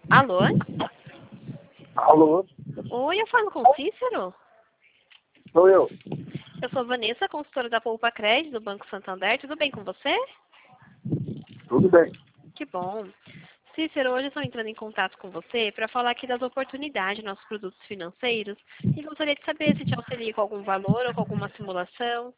Alô? Alô, Oi, eu falo com o Cícero? sou eu. Eu sou Vanessa, consultora da Poupa Crédito do Banco Santander. Tudo bem com você? Tudo bem. Que bom. Cícero, hoje eu estou entrando em contato com você para falar aqui das oportunidades de nossos produtos financeiros e gostaria de saber se te auxilia com algum valor ou com alguma simulação.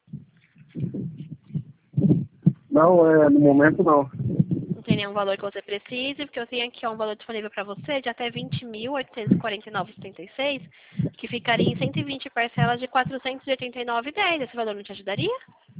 Não, no momento não. Não tem nenhum valor que você precise, porque eu tenho aqui um valor disponível para você de até 20.849,76, que ficaria em 120 parcelas de 489,10. Esse valor não te ajudaria?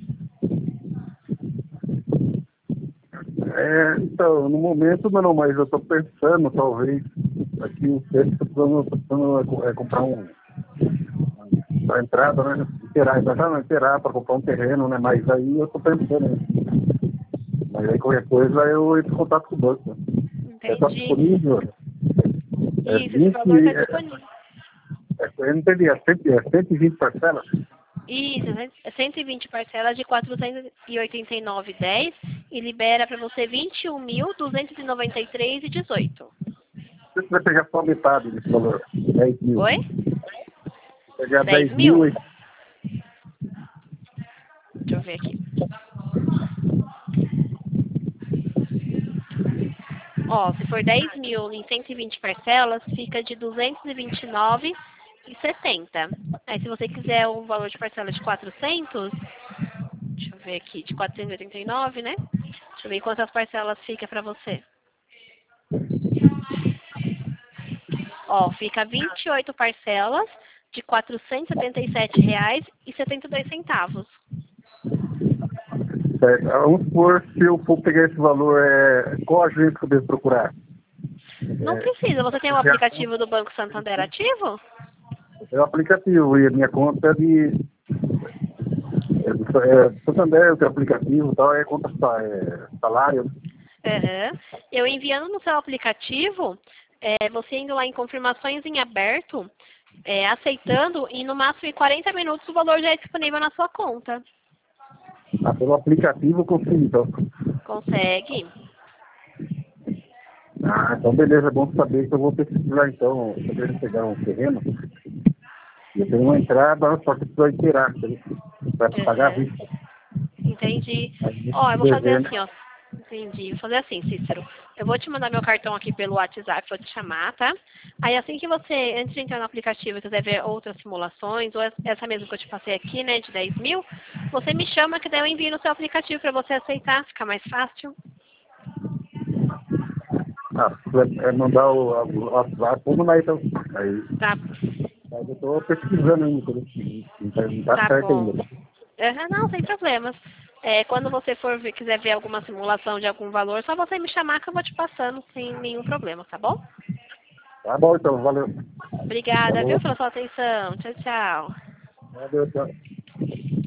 Então, no momento não, mas eu estou pensando, talvez, aqui um tempo, estou precisando comprar para entrada, né? Inteirar para comprar um terreno, né? Mas aí eu estou pensando, né? Mas aí qualquer coisa eu entro em contato com o banco. Está Entendi. disponível? É Isso, esse 20, valor está disponível. eu não entendi, 120 parcelas? Isso, né? É 120 parcelas de 489,10 e libera para você 21.293,18. Você vai pegar só metade desse valor, 10 mil. Oi? Pegar 10 10 mil? mil Deixa eu ver aqui. Ó, se for 10 mil em 120 parcelas, fica de 229,70. Aí, se você quiser um valor de parcela de 400, deixa eu ver aqui, de 489, né? Deixa eu ver quantas parcelas fica para você. Ó, fica 28 parcelas de R$ 477,72. certo. Vamos supor, se eu for pegar esse valor, qual agente que eu devo procurar? Não precisa. Você tem o aplicativo do Banco Santander ativo? É o aplicativo e a minha conta do Santander, eu tenho aplicativo e tal, conta salário. Uhum. Eu enviando no seu aplicativo, você indo lá em confirmações em aberto, aceitando, e no máximo em 40 minutos o valor já é disponível na sua conta. Pelo aplicativo eu consigo, então. Consegue? Então beleza, é bom saber que eu vou precisar, então, se eu quero pegar um terreno, eu tenho uma entrada, só que precisa inteirar, para pagar a Uhum. vista. Entendi. Aí, Ó, eu vou fazer devendo. assim, ó. Entendi. Vou fazer assim, Cícero. Eu vou te mandar meu cartão aqui pelo WhatsApp, vou te chamar, tá? Aí assim que você, antes de entrar no aplicativo e quiser ver outras simulações, ou essa mesmo que eu te passei aqui, né, de 10 mil, você me chama que daí eu envio no seu aplicativo para você aceitar, fica mais fácil. Se quiser mandar o WhatsApp, vamos lá então. Tá, Aí eu estou pesquisando ainda, não tá tá certo bom. ainda. Não, sem problemas. Quando você quiser ver alguma simulação de algum valor, só você me chamar que eu vou te passando sem nenhum problema, tá bom? Tá bom, então, valeu. Obrigada, viu, Falou, pela sua atenção. Tchau, tchau. valeu, tchau.